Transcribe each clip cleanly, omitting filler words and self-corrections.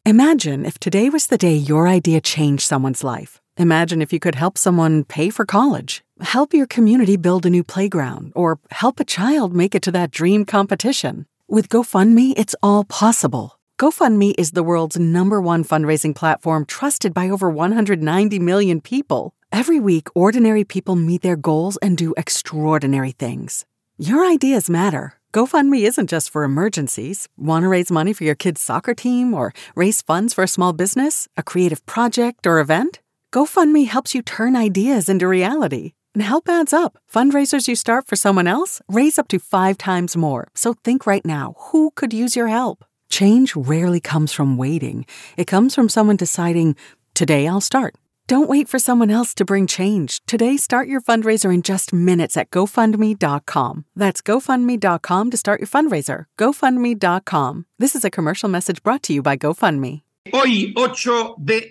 Imagine if today was the day your idea changed someone's life. Imagine if you could help someone pay for college, help your community build a new playground, or help a child make it to that dream competition. With GoFundMe, it's all possible. GoFundMe is the world's #1 fundraising platform trusted by over 190 million people. Every week, ordinary people meet their goals and do extraordinary things. Your ideas matter. GoFundMe isn't just for emergencies. Want to raise money for your kid's soccer team or raise funds for a small business, a creative project, or event? GoFundMe helps you turn ideas into reality. And help adds up. Fundraisers you start for someone else raise up to 5 times more. So think right now, who could use your help? Change rarely comes from waiting. It comes from someone deciding, today I'll start. Don't wait for someone else to bring change. Today, start your fundraiser in just minutes at GoFundMe.com. That's GoFundMe.com to start your fundraiser. GoFundMe.com. This is a commercial message brought to you by GoFundMe. Hoy, 8 de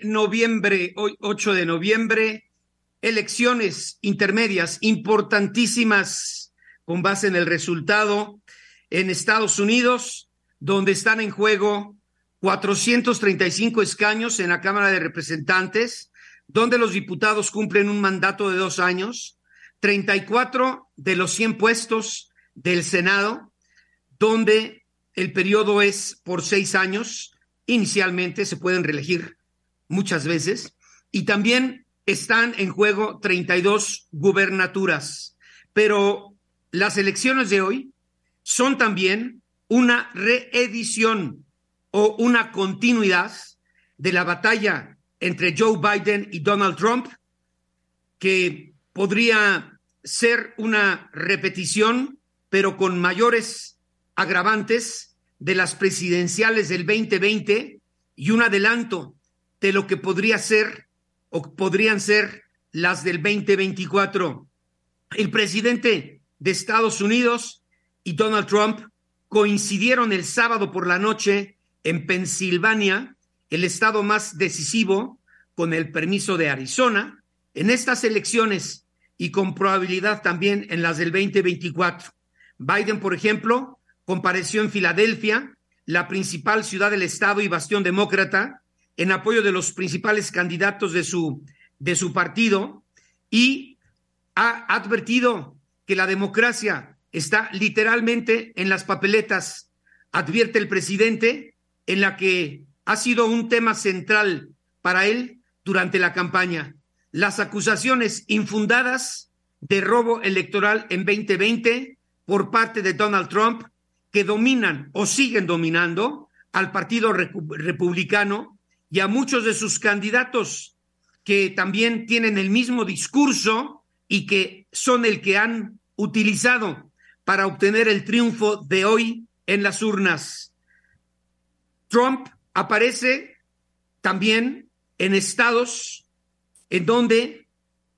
noviembre, elecciones intermedias importantísimas con base en el resultado en Estados Unidos, donde están en juego 435 escaños en la Cámara de Representantes, donde los diputados cumplen un mandato de 2 años, 34 de los 100 puestos del Senado, donde el periodo es por 6 años, inicialmente se pueden reelegir muchas veces, y también están en juego 32 gubernaturas. Pero las elecciones de hoy son también una reedición o una continuidad de la batalla entre Joe Biden y Donald Trump, que podría ser una repetición, pero con mayores agravantes de las presidenciales del 2020 y un adelanto de lo que podría ser o podrían ser las del 2024. El presidente de Estados Unidos y Donald Trump coincidieron el sábado por la noche en Pensilvania, el estado más decisivo, con el permiso de Arizona, en estas elecciones y con probabilidad también en las del 2024. Biden, por ejemplo, compareció en Filadelfia, la principal ciudad del estado y bastión demócrata, en apoyo de los principales candidatos de su partido, y ha advertido que la democracia está literalmente en las papeletas, advierte el presidente, en la que ha sido un tema central para él durante la campaña. Las acusaciones infundadas de robo electoral en 2020 por parte de Donald Trump, que dominan o siguen dominando al Partido Republicano y a muchos de sus candidatos que también tienen el mismo discurso y que son el que han utilizado para obtener el triunfo de hoy en las urnas. Trump aparece también en estados en donde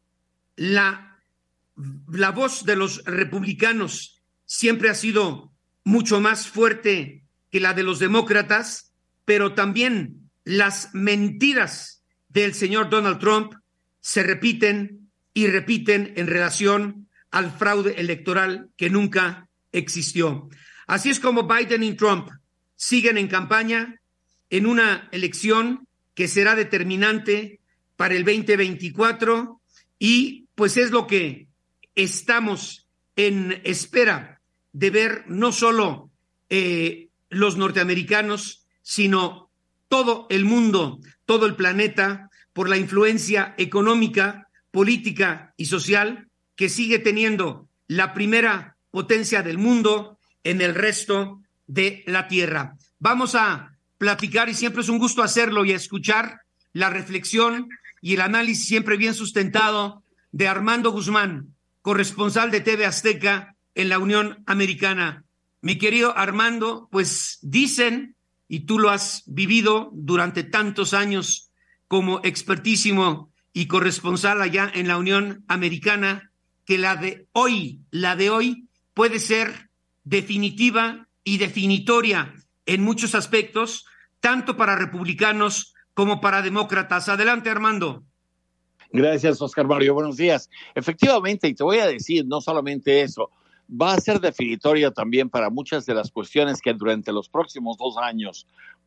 la voz de los republicanos siempre ha sido mucho más fuerte que la de los demócratas, pero también las mentiras del señor Donald Trump se repiten y repiten en relación al fraude electoral que nunca existió. Así es como Biden y Trump siguen en campaña en una elección que será determinante para el 2024, y pues es lo que estamos en espera de ver, no solo los norteamericanos, sino todo el mundo, todo el planeta, por la influencia económica, política y social que sigue teniendo la primera potencia del mundo en el resto de la Tierra. Vamos a platicar, y siempre es un gusto hacerlo, y escuchar la reflexión y el análisis siempre bien sustentado de Armando Guzmán, corresponsal de TV Azteca en la Unión Americana. Mi querido Armando, pues dicen, y tú lo has vivido durante tantos años como expertísimo y corresponsal allá en la Unión Americana, que la de hoy puede ser definitiva y definitoria en muchos aspectos, tanto para republicanos como para demócratas. Adelante, Armando. Gracias, Oscar Mario. Buenos días. Efectivamente, y te voy a decir, no solamente eso, va a ser definitorio también para muchas de las cuestiones que durante los próximos 2 años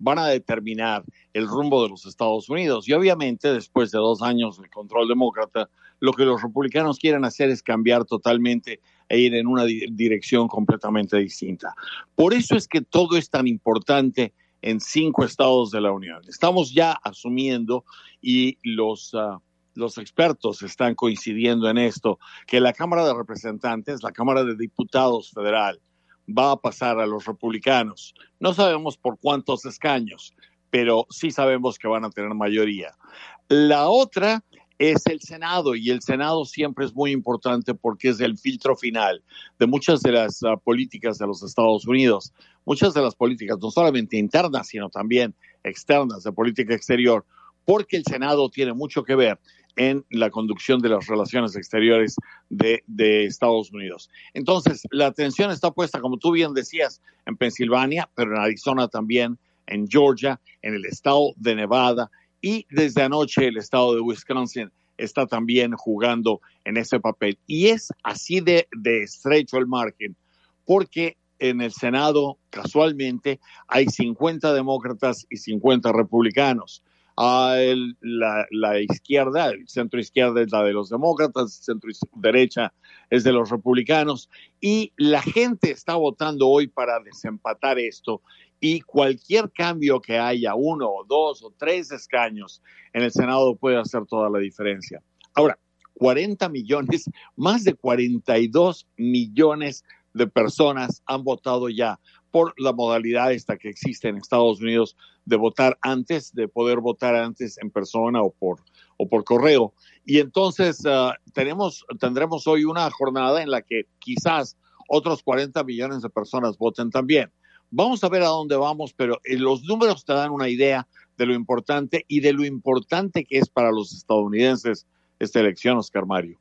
van a determinar el rumbo de los Estados Unidos. Y obviamente, después de 2 años de control demócrata, lo que los republicanos quieren hacer es cambiar totalmente e ir en una dirección completamente distinta. Por eso es que todo es tan importante en 5 estados de la Unión. Estamos ya asumiendo, y los expertos están coincidiendo en esto, que la Cámara de Representantes, la Cámara de Diputados federal, va a pasar a los republicanos. No sabemos por cuántos escaños, pero sí sabemos que van a tener mayoría. La otra es el Senado, y el Senado siempre es muy importante porque es el filtro final de muchas de las políticas de los Estados Unidos, muchas de las políticas no solamente internas, sino también externas de política exterior, porque el Senado tiene mucho que ver en la conducción de las relaciones exteriores de Estados Unidos. Entonces, la atención está puesta, como tú bien decías, en Pensilvania, pero en Arizona también, en Georgia, en el estado de Nevada, y desde anoche el estado de Wisconsin está también jugando en ese papel. Y es así de estrecho el margen, porque en el Senado, casualmente, hay 50 demócratas y 50 republicanos. La izquierda, el centro izquierda es la de los demócratas, el centro derecha es de los republicanos, y la gente está votando hoy para desempatar esto, y cualquier cambio que haya, 1 o 2 o 3 escaños en el Senado puede hacer toda la diferencia. Ahora, 40 millones, más de 42 millones de personas han votado ya por la modalidad esta que existe en Estados Unidos de votar antes, de poder votar antes en persona o por correo. Y entonces tendremos hoy una jornada en la que quizás otros 40 millones de personas voten también. Vamos a ver a dónde vamos, pero los números te dan una idea de lo importante y de lo importante que es para los estadounidenses esta elección, Oscar Mario.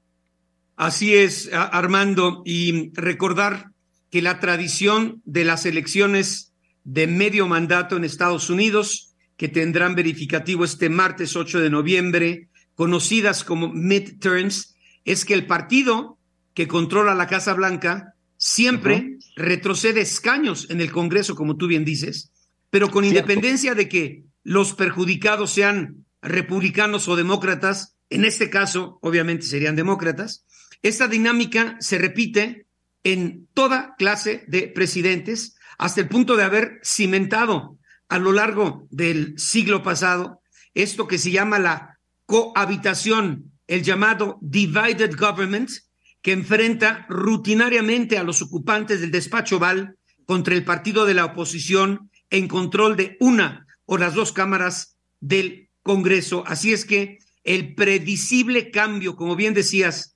Así es, Armando, y recordar que la tradición de las elecciones de medio mandato en Estados Unidos, que tendrán verificativo este martes 8 de noviembre, conocidas como midterms, es que el partido que controla la Casa Blanca siempre retrocede escaños en el Congreso, como tú bien dices, pero con independencia de que los perjudicados sean republicanos o demócratas, en este caso obviamente serían demócratas, esta dinámica se repite en toda clase de presidentes, hasta el punto de haber cimentado a lo largo del siglo pasado esto que se llama la cohabitación, el llamado divided government, que enfrenta rutinariamente a los ocupantes del despacho Oval contra el partido de la oposición en control de una o las 2 cámaras del Congreso. Así es que el predecible cambio, como bien decías,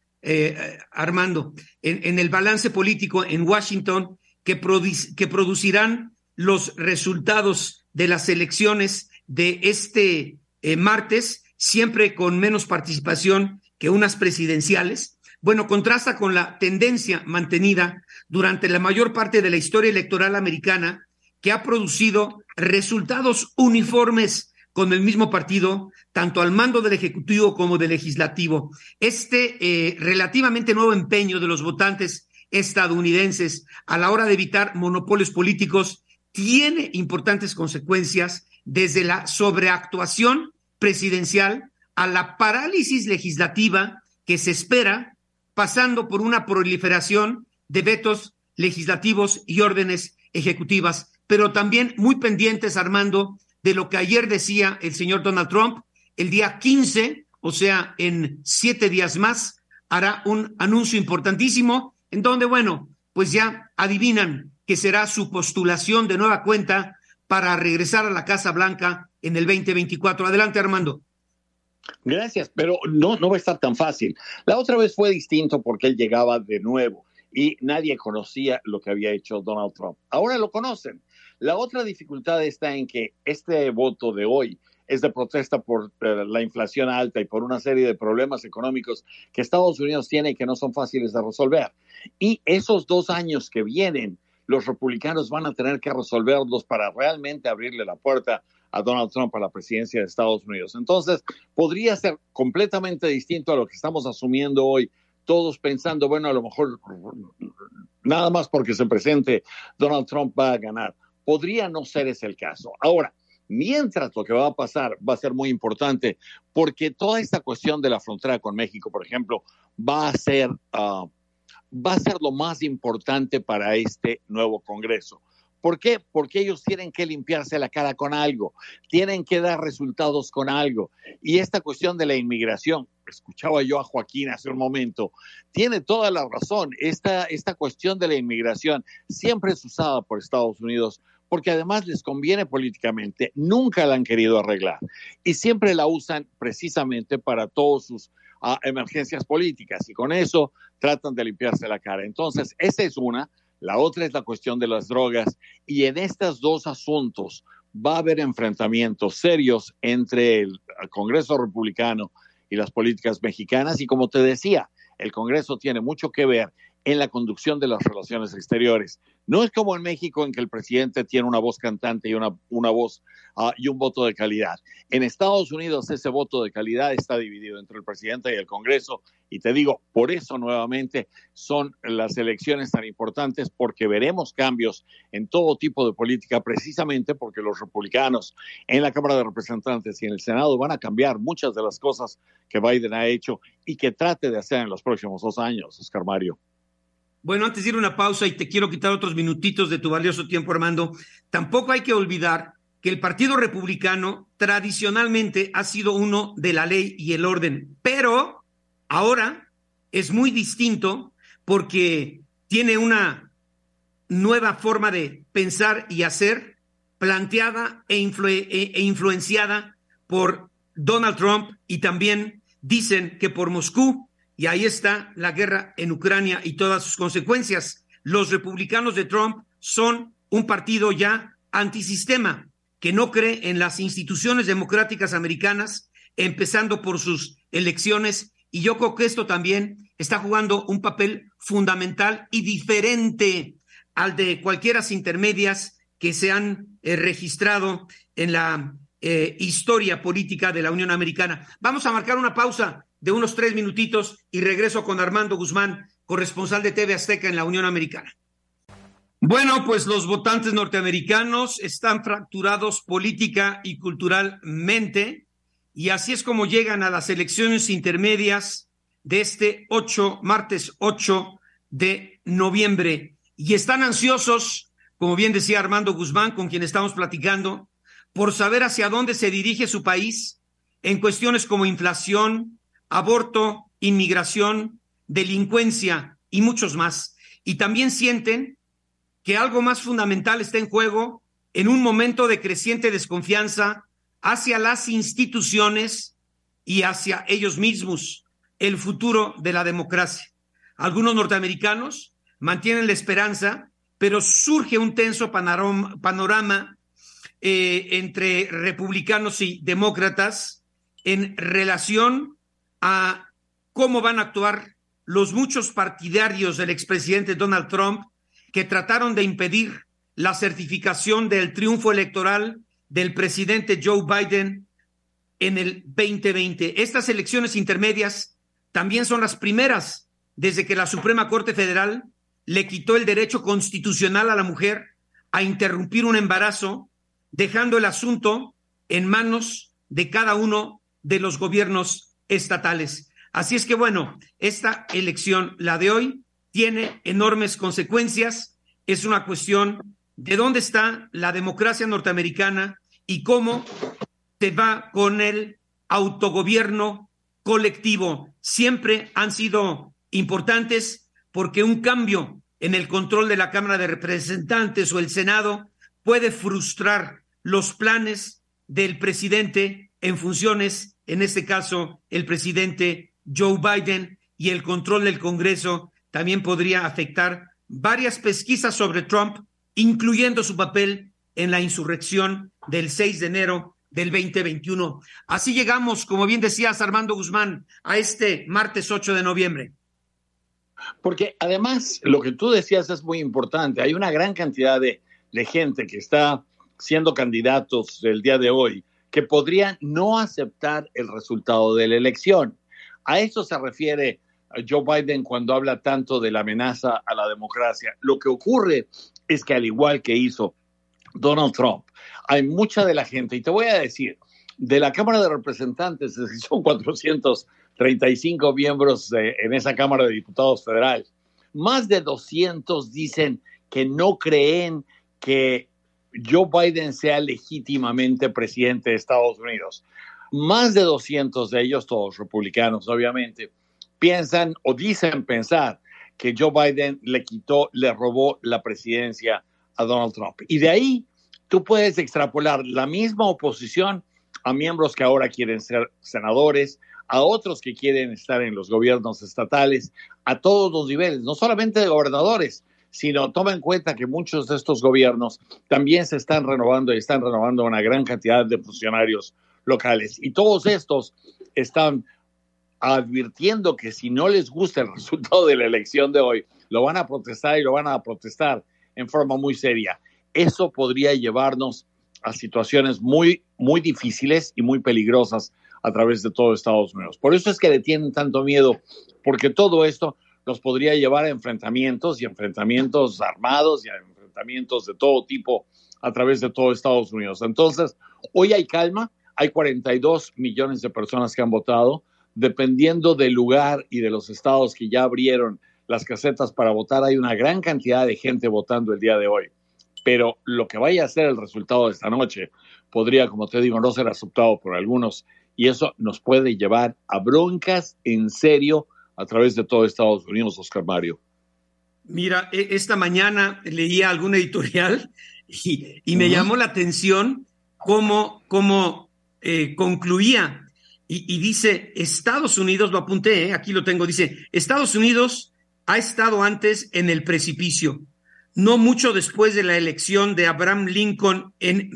Armando, en el balance político en Washington, que producirán los resultados de las elecciones de este martes, siempre con menos participación que unas presidenciales, bueno, contrasta con la tendencia mantenida durante la mayor parte de la historia electoral americana, que ha producido resultados uniformes con el mismo partido, tanto al mando del Ejecutivo como del Legislativo. Este relativamente nuevo empeño de los votantes estadounidenses a la hora de evitar monopolios políticos tiene importantes consecuencias, desde la sobreactuación presidencial a la parálisis legislativa que se espera, pasando por una proliferación de vetos legislativos y órdenes ejecutivas, pero también muy pendientes, Armando, de lo que ayer decía el señor Donald Trump. El día 15, o sea, en 7 días más, hará un anuncio importantísimo en donde, bueno, pues ya adivinan que será su postulación de nueva cuenta para regresar a la Casa Blanca en el 2024. Adelante, Armando. Gracias, pero no va a estar tan fácil. La otra vez fue distinto porque él llegaba de nuevo y nadie conocía lo que había hecho Donald Trump. Ahora lo conocen. La otra dificultad está en que este voto de hoy es de protesta por la inflación alta y por una serie de problemas económicos que Estados Unidos tiene y que no son fáciles de resolver. Y esos 2 años que vienen, los republicanos van a tener que resolverlos para realmente abrirle la puerta a Donald Trump a la presidencia de Estados Unidos. Entonces, podría ser completamente distinto a lo que estamos asumiendo hoy, todos pensando, bueno, a lo mejor nada más porque se presente Donald Trump va a ganar. podría no ser ese el caso. Ahora, mientras lo que va a pasar va a ser muy importante, porque toda esta cuestión de la frontera con México, por ejemplo, va a ser lo más importante para este nuevo Congreso. ¿Por qué? Porque ellos tienen que limpiarse la cara con algo, tienen que dar resultados con algo. Y esta cuestión de la inmigración, escuchaba yo a Joaquín hace un momento, tiene toda la razón. Esta cuestión de la inmigración siempre es usada por Estados Unidos porque además les conviene políticamente, nunca la han querido arreglar y siempre la usan precisamente para todas sus emergencias políticas y con eso tratan de limpiarse la cara. Entonces, esa es una. La otra es la cuestión de las drogas y en estos dos asuntos va a haber enfrentamientos serios entre el Congreso republicano y las políticas mexicanas y como te decía, el Congreso tiene mucho que ver en la conducción de las relaciones exteriores. No es como en México en que el presidente tiene una voz cantante y una voz y un voto de calidad. En Estados Unidos ese voto de calidad está dividido entre el presidente y el Congreso y te digo, por eso nuevamente son las elecciones tan importantes porque veremos cambios en todo tipo de política precisamente porque los republicanos en la Cámara de Representantes y en el Senado van a cambiar muchas de las cosas que Biden ha hecho y que trate de hacer en los próximos 2 años, Oscar Mario. Bueno, antes de ir a una pausa y te quiero quitar otros minutitos de tu valioso tiempo, Armando, tampoco hay que olvidar que el Partido Republicano tradicionalmente ha sido uno de la ley y el orden, pero ahora es muy distinto porque tiene una nueva forma de pensar y hacer planteada e influenciada por Donald Trump y también dicen que por Moscú. Y ahí está la guerra en Ucrania y todas sus consecuencias. Los republicanos de Trump son un partido ya antisistema, que no cree en las instituciones democráticas americanas, empezando por sus elecciones. Y yo creo que esto también está jugando un papel fundamental y diferente al de cualquieras intermedias que se han registrado en la historia política de la Unión Americana. Vamos a marcar una pausa de unos 3 minutitos y regreso con Armando Guzmán, corresponsal de TV Azteca en la Unión Americana. Bueno, pues los votantes norteamericanos están fracturados política y culturalmente y así es como llegan a las elecciones intermedias de este martes 8 de noviembre y están ansiosos, como bien decía Armando Guzmán, con quien estamos platicando, por saber hacia dónde se dirige su país en cuestiones como inflación, aborto, inmigración, delincuencia y muchos más. Y también sienten que algo más fundamental está en juego en un momento de creciente desconfianza hacia las instituciones y hacia ellos mismos, el futuro de la democracia. Algunos norteamericanos mantienen la esperanza, pero surge un tenso panorama entre republicanos y demócratas en relación a cómo van a actuar los muchos partidarios del expresidente Donald Trump que trataron de impedir la certificación del triunfo electoral del presidente Joe Biden en el 2020. Estas elecciones intermedias también son las primeras desde que la Suprema Corte Federal le quitó el derecho constitucional a la mujer a interrumpir un embarazo, dejando el asunto en manos de cada uno de los gobiernos estatales. Así es que bueno, esta elección, la de hoy, tiene enormes consecuencias. Es una cuestión de dónde está la democracia norteamericana y cómo se va con el autogobierno colectivo. Siempre han sido importantes porque un cambio en el control de la Cámara de Representantes o el Senado puede frustrar los planes del presidente en funciones, en este caso el presidente Joe Biden, y el control del Congreso también podría afectar varias pesquisas sobre Trump, incluyendo su papel en la insurrección del 6 de enero del 2021. Así llegamos, como bien decías, Armando Guzmán, a este martes 8 de noviembre. Porque además, lo que tú decías es muy importante. Hay una gran cantidad de gente que está siendo candidatos el día de hoy que podrían no aceptar el resultado de la elección. A eso se refiere Joe Biden cuando habla tanto de la amenaza a la democracia. Lo que ocurre es que al igual que hizo Donald Trump. Hay mucha de la gente, y te voy a decir, de la Cámara de Representantes, son 435 miembros en esa Cámara de Diputados Federal, más de 200 dicen que no creen que Joe Biden sea legítimamente presidente de Estados Unidos. Más de 200 de ellos, todos republicanos, obviamente, piensan o dicen pensar que Joe Biden le robó la presidencia a Donald Trump. Y de ahí tú puedes extrapolar la misma oposición a miembros que ahora quieren ser senadores, a otros que quieren estar en los gobiernos estatales, a todos los niveles, no solamente de gobernadores, sino toma en cuenta que muchos de estos gobiernos también se están renovando y están renovando una gran cantidad de funcionarios locales. Y todos estos están advirtiendo que si no les gusta el resultado de la elección de hoy, lo van a protestar y lo van a protestar en forma muy seria. Eso podría llevarnos a situaciones muy, muy difíciles y muy peligrosas a través de todo Estados Unidos. Por eso es que le tienen tanto miedo, porque todo esto nos podría llevar a enfrentamientos y enfrentamientos armados y a enfrentamientos de todo tipo a través de todo Estados Unidos. Entonces, hoy hay calma, hay 42 millones de personas que han votado, dependiendo del lugar y de los estados que ya abrieron las casetas para votar, hay una gran cantidad de gente votando el día de hoy. Pero lo que vaya a ser el resultado de esta noche podría, como te digo, no ser aceptado por algunos, y eso nos puede llevar a broncas en serio a través de todo Estados Unidos, Oscar Mario. Mira, esta mañana leía algún editorial y me llamó la atención cómo concluía y dice, Estados Unidos, lo apunté, aquí lo tengo, dice, Estados Unidos ha estado antes en el precipicio, no mucho después de la elección de Abraham Lincoln en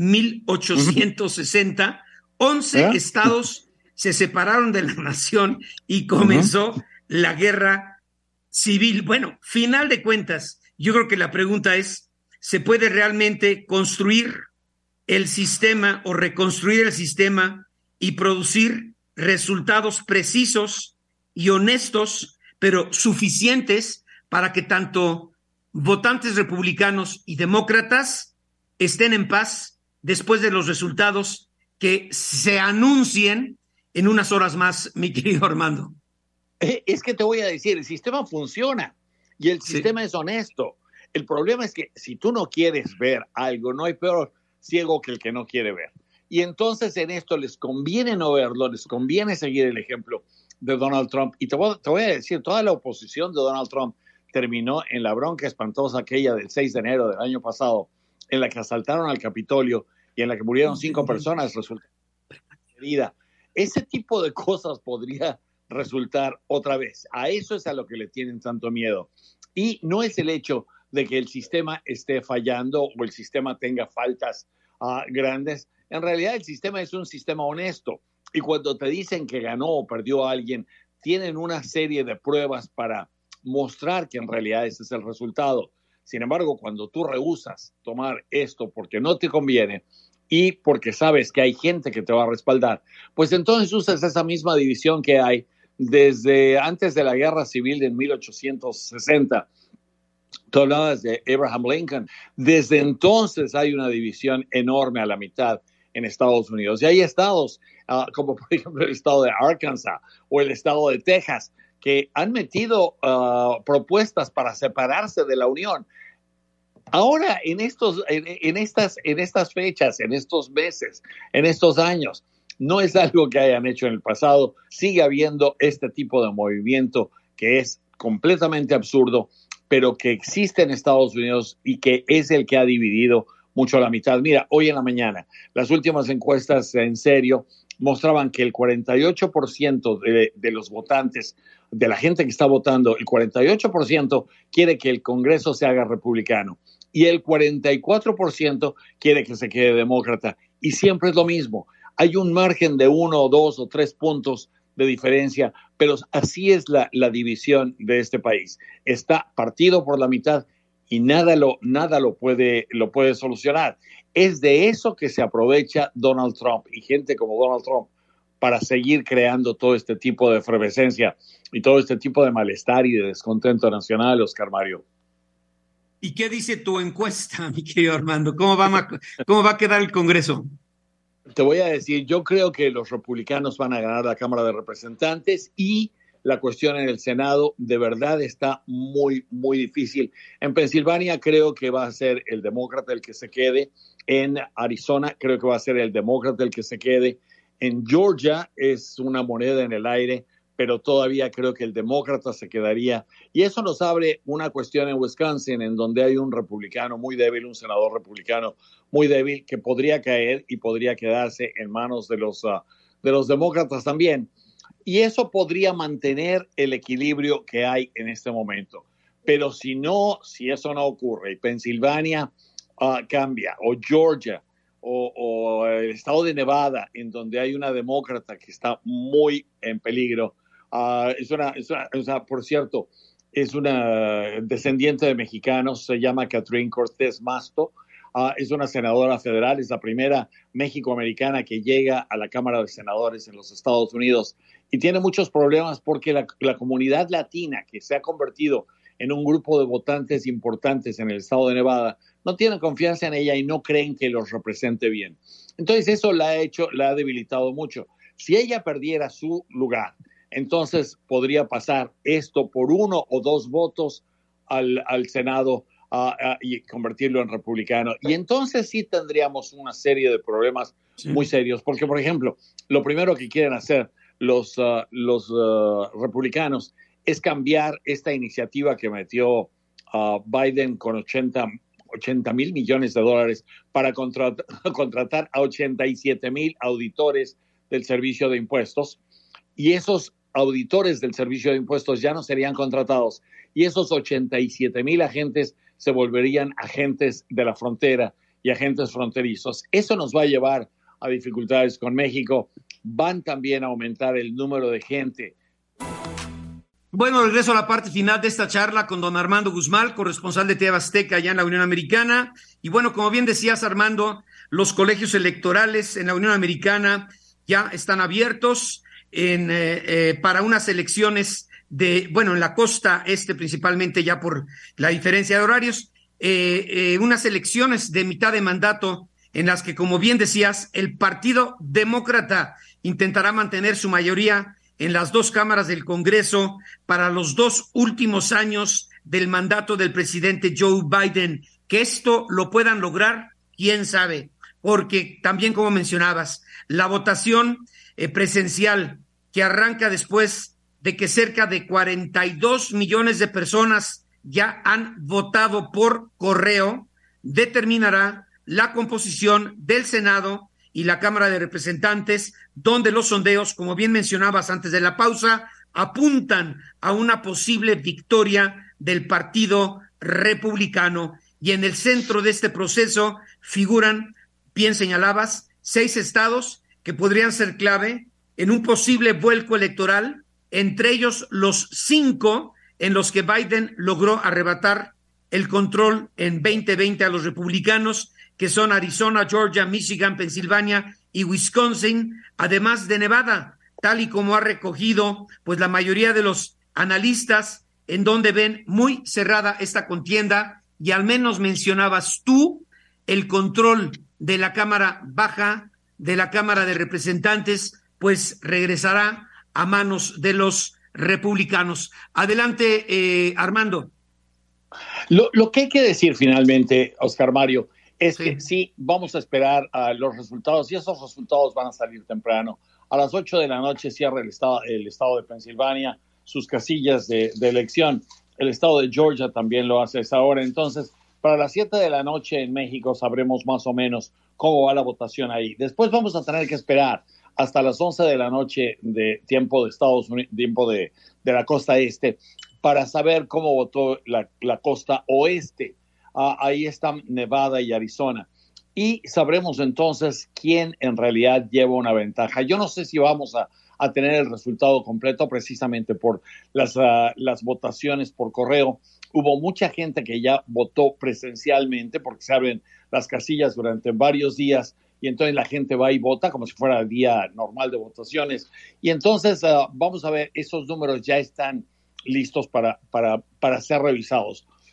1860, 11 estados se separaron de la nación y comenzó la guerra civil. Bueno, final de cuentas, yo creo que la pregunta es, ¿se puede realmente construir el sistema o reconstruir el sistema y producir resultados precisos y honestos, pero suficientes para que tanto votantes republicanos y demócratas estén en paz después de los resultados que se anuncien en unas horas más, mi querido Armando? Es que te voy a decir, el sistema funciona y el sistema es honesto. El problema es que si tú no quieres ver algo, no hay peor ciego que el que no quiere ver. Y entonces en esto les conviene no verlo, les conviene seguir el ejemplo de Donald Trump. Y te voy a decir, toda la oposición de Donald Trump terminó en la bronca espantosa aquella del 6 de enero del año pasado, en la que asaltaron al Capitolio y en la que murieron 5 personas, resultó herida. Ese tipo de cosas podría resultar otra vez. A eso es a lo que le tienen tanto miedo. Y no es el hecho de que el sistema esté fallando o el sistema tenga faltas grandes. En realidad el sistema es un sistema honesto. Y cuando te dicen que ganó o perdió a alguien, tienen una serie de pruebas para mostrar que en realidad ese es el resultado. Sin embargo, cuando tú rehusas tomar esto porque no te conviene y porque sabes que hay gente que te va a respaldar, pues entonces usas esa misma división que hay desde antes de la Guerra Civil en 1860. Tú hablabas de Abraham Lincoln. Desde entonces hay una división enorme a la mitad en Estados Unidos. Y hay estados, como por ejemplo el estado de Arkansas o el estado de Texas, que han metido propuestas para separarse de la Unión. Ahora, en estas fechas, en estos meses, en estos años, no es algo que hayan hecho en el pasado. Sigue habiendo este tipo de movimiento que es completamente absurdo, pero que existe en Estados Unidos y que es el que ha dividido mucho a la mitad. Mira, hoy en la mañana, las últimas encuestas en serio mostraban que el 48% de los votantes, de la gente que está votando, el 48% quiere que el Congreso se haga republicano y el 44% quiere que se quede demócrata. Y siempre es lo mismo. Hay un margen de 1 o 2 o 3 puntos de diferencia, pero así es la división de este país. Está partido por la mitad y nada lo puede solucionar. Es de eso que se aprovecha Donald Trump y gente como Donald Trump para seguir creando todo este tipo de efervescencia y todo este tipo de malestar y de descontento nacional, Oscar Mario. ¿Y qué dice tu encuesta, mi querido Armando? ¿Cómo va a quedar el Congreso? Te voy a decir, yo creo que los republicanos van a ganar la Cámara de Representantes y la cuestión en el Senado de verdad está muy, muy difícil. En Pensilvania creo que va a ser el demócrata el que se quede. En Arizona creo que va a ser el demócrata el que se quede. En Georgia es una moneda en el aire, pero todavía creo que el demócrata se quedaría. Y eso nos abre una cuestión en Wisconsin, en donde hay un republicano muy débil, un senador republicano muy débil, que podría caer y podría quedarse en manos de los demócratas también. Y eso podría mantener el equilibrio que hay en este momento. Pero si eso no ocurre, y Pensilvania cambia, o Georgia, o el estado de Nevada, en donde hay una demócrata que está muy en peligro, por cierto, es una descendiente de mexicanos, se llama Catherine Cortés Masto, es una senadora federal, es la primera mexicoamericana que llega a la Cámara de Senadores en los Estados Unidos y tiene muchos problemas porque la comunidad latina que se ha convertido en un grupo de votantes importantes en el estado de Nevada no tienen confianza en ella y no creen que los represente bien. Entonces eso la ha debilitado mucho. Si ella perdiera su lugar, entonces podría pasar esto por 1 o 2 votos al Senado y convertirlo en republicano. Y entonces sí tendríamos una serie de problemas muy serios, porque, por ejemplo, lo primero que quieren hacer los republicanos es cambiar esta iniciativa que metió Biden con 80 mil millones de dólares para contratar a 87 mil auditores del Servicio de Impuestos, y esos auditores del Servicio de Impuestos ya no serían contratados, y esos 87 mil agentes se volverían agentes de la frontera y agentes fronterizos. Eso nos va a llevar a dificultades con México. Van también a aumentar el número de gente. Bueno, regreso a la parte final de esta charla con don Armando Guzmán, corresponsal de TV Azteca allá en la Unión Americana. Y bueno, como bien decías, Armando, los colegios electorales en la Unión Americana ya están abiertos para unas elecciones en la costa este principalmente, ya por la diferencia de horarios, unas elecciones de mitad de mandato en las que, como bien decías, el Partido Demócrata intentará mantener su mayoría en las 2 cámaras del Congreso para los 2 últimos años del mandato del presidente Joe Biden. Que esto lo puedan lograr, quién sabe, porque también, como mencionabas, la votación presencial que arranca después de que cerca de 42 millones de personas ya han votado por correo, determinará la composición del Senado y la Cámara de Representantes, donde los sondeos, como bien mencionabas antes de la pausa, apuntan a una posible victoria del Partido Republicano. Y en el centro de este proceso figuran, bien señalabas, 6 estados que podrían ser clave en un posible vuelco electoral, entre ellos los 5 en los que Biden logró arrebatar el control en 2020 a los republicanos, que son Arizona, Georgia, Michigan, Pensilvania y Wisconsin, además de Nevada, tal y como ha recogido pues la mayoría de los analistas, en donde ven muy cerrada esta contienda. Y al menos mencionabas tú el control de la Cámara Baja, de la Cámara de Representantes, pues regresará a manos de los republicanos. Adelante, Armando. Lo que hay que decir finalmente, Oscar Mario, es que sí, vamos a esperar a los resultados, y esos resultados van a salir temprano. A las 8 de la noche cierra el estado de Pensilvania sus casillas de elección. El estado de Georgia también lo hace a esa hora. Entonces, para las 7 de la noche en México sabremos más o menos cómo va la votación ahí. Después vamos a tener que esperar hasta las 11 de la noche de tiempo de Estados Unidos, tiempo de la costa este, para saber cómo votó la costa oeste. Ahí están Nevada y Arizona. Y sabremos entonces quién en realidad lleva una ventaja. Yo no sé si vamos a tener el resultado completo precisamente por las votaciones por correo. Hubo mucha gente que ya votó presencialmente porque se abren las casillas durante varios días y entonces la gente va y vota como si fuera el día normal de votaciones. Y entonces vamos a ver, esos números ya están listos para ser revisados.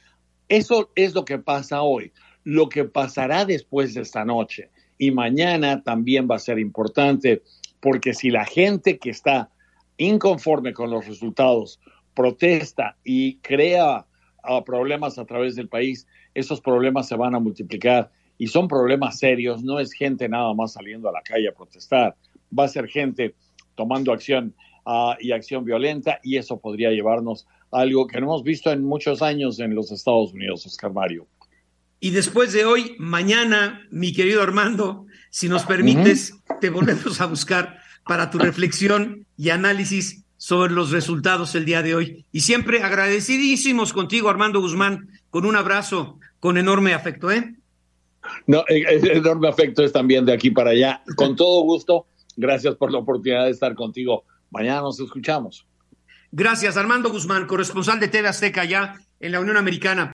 Eso es lo que pasa hoy. Lo que pasará después de esta noche y mañana también va a ser importante, porque si la gente que está inconforme con los resultados protesta y crea problemas a través del país, esos problemas se van a multiplicar y son problemas serios. No es gente nada más saliendo a la calle a protestar, va a ser gente tomando acción y acción violenta, y eso podría llevarnos a algo que no hemos visto en muchos años en los Estados Unidos, Oscar Mario. Y después de hoy, mañana, mi querido Armando, si nos permites, te volvemos a buscar para tu reflexión y análisis sobre los resultados el día de hoy. Y siempre agradecidísimos contigo, Armando Guzmán, con un abrazo, con enorme afecto, ¿eh? No, el enorme afecto es también de aquí para allá. Con todo gusto, gracias por la oportunidad de estar contigo. Mañana nos escuchamos. Gracias, Armando Guzmán, corresponsal de TV Azteca allá en la Unión Americana.